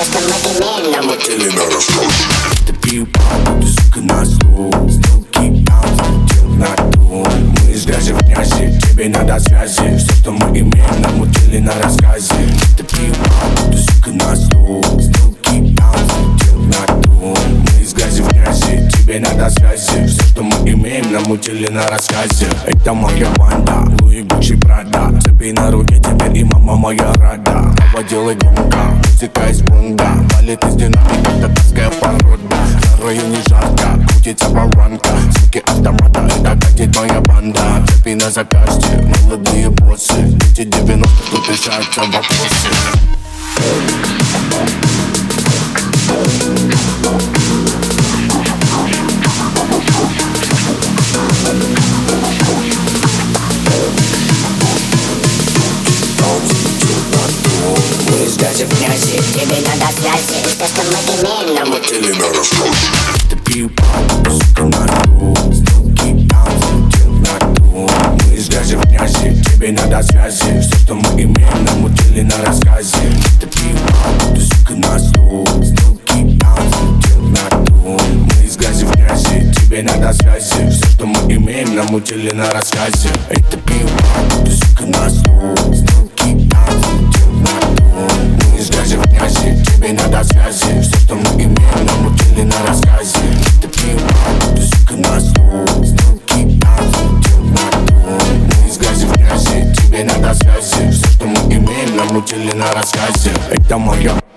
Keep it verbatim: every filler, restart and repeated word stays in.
что мы имеем, намутили на раскол. Ты пью папу, ты сука на стул. Сделки аудио на ту. Мы из грязи в грязи, тебе надо связи. Все, что мы имеем, намутили на рассказе. Ты пью папу, ты сука на стул. Сделки аудио на ту. Мы из грязи в грязи, тебе надо связи. Все, что мы имеем, намутили на рассказе. Это моя банда, Луи, Гуччи, Прада. Цепи на руке теперь и мама моя рада. Баба делай громко, музыка из бунга. Валит из динамика, татарская порода. На районе жарко, крутится баранка. Звуки автомата, это катит моя банда. Цепи на закасте, молодые боссы. Дети девяностых, тут решаются вопросы. Даже в грязи, тебе надо связи. Все, что мы имеем, намутили на раскол. Ты пью папу, сука на ту. Сделки аудио на ту. Мы из грязи в грязи, тебе надо связи. Все, что мы имеем, намутили на рассказе. Ты пью папу, ты сука на стул. Сделки аудио на ту. Мы из грязи в грязи, тебе надо связи. Все, что мы имеем, намутили на рассказе. Эй, ты пью папу, ты сука на стул. Сделки аудио на ту. Мы из грязи в грязи, тебе надо связи. Все, что мы имеем, намутили на рассказе. Ты пью папу, ты сука на стул. Сделки аудио на ту. Мы из грязи в грязи, тебе надо связи. Все, что мы имеем, намутили на рассказе. Это моя